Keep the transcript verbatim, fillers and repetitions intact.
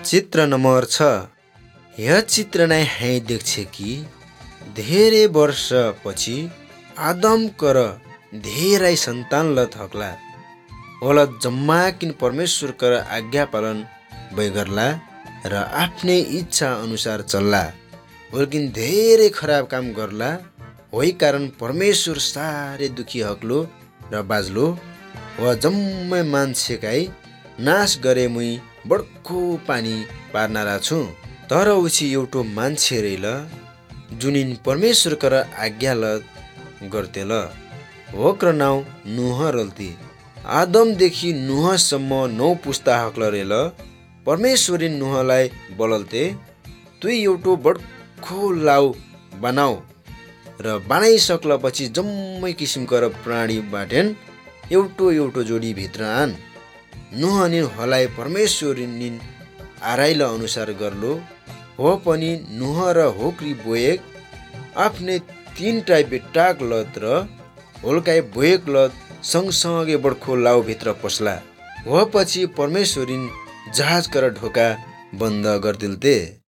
चित्र नंबर छ। यह चित्र नै है देख्छे कि धेरै वर्षपछि आदम कर धेरै सन्तान ल थक्ला होला जम्मा किन परमेश्वर कर आज्ञा पालन बैगरला र आफ्नै इच्छा अनुसार चल्ला वल्किन धेरै खराब काम गर्ला। वही कारण परमेश्वर सारे दुखी हक्लो र बाजलो व जम्मै मान्छेकाई नाश गरे मुई बड्को पानी पार्नारा छु। तर उछि एउटो मान्छे रैल जुनिन परमेश्वर कर आज्ञा ल गर्तेल वक्र नाउँ नुह रल्ती। आदमदेखि नुहसम्म नौ पुस्ता हक्ल रेल परमेश्वरी नुहलाई बोलल्ते तुई एउटो बड्को लाउ बनाऊ र बनाइसक्लपछि जम्मै किसिमको प्राणी बाटेन एउटो एउटो जोडी भित्र आन। नुह निन हलाई परमेश्वरी निन आराइल अनुसार गर्लो हो पनि नुह र होक्री बोएक आफ्नै तीनटा बेटाक लत र होल्काई बोएक लत सँगसँगै बड्को लाउ भित्र पस्ला। वह पछि परमेश्वरी जहाज कर ढोका बन्द गर्दिल्ते।